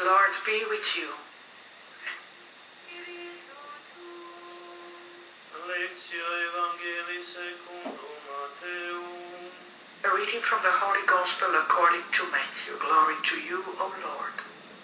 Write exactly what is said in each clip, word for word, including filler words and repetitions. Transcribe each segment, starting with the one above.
The Lord be with you. Lectio Evangelii secundum Matteum. A reading from the Holy Gospel according to Matthew. Glory to you, O Lord.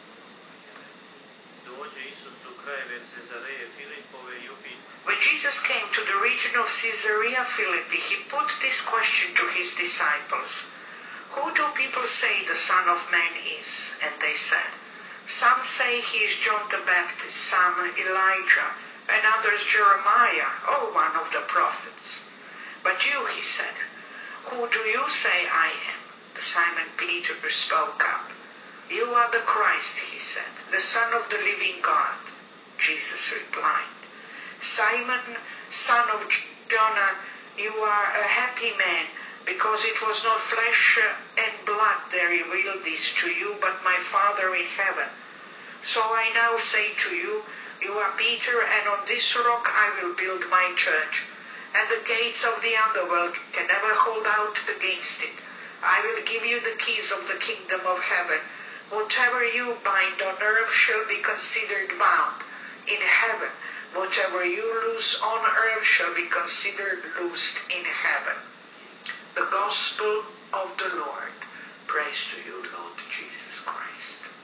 When Jesus came to the region of Caesarea Philippi, he put this question to his disciples: Who do people say the Son of Man is? And they said, Some say he is John the Baptist, some Elijah, and others Jeremiah, or one of the prophets. But you, he said, who do you say I am? Simon Peter spoke up. You are the Christ, he said, the Son of the living God. Jesus replied, Simon, son of Jonah, you are a happy man, because it was not flesh and blood that revealed this to you, but my Father in heaven. So I now say to you, you are Peter, and on this rock I will build my church, and the gates of the underworld can never hold out against it. I will give you the keys of the kingdom of heaven. Whatever you bind on earth shall be considered bound in heaven. Whatever you loose on earth shall be considered loosed in heaven. The Gospel of the Lord. Praise to you, Lord Jesus Christ.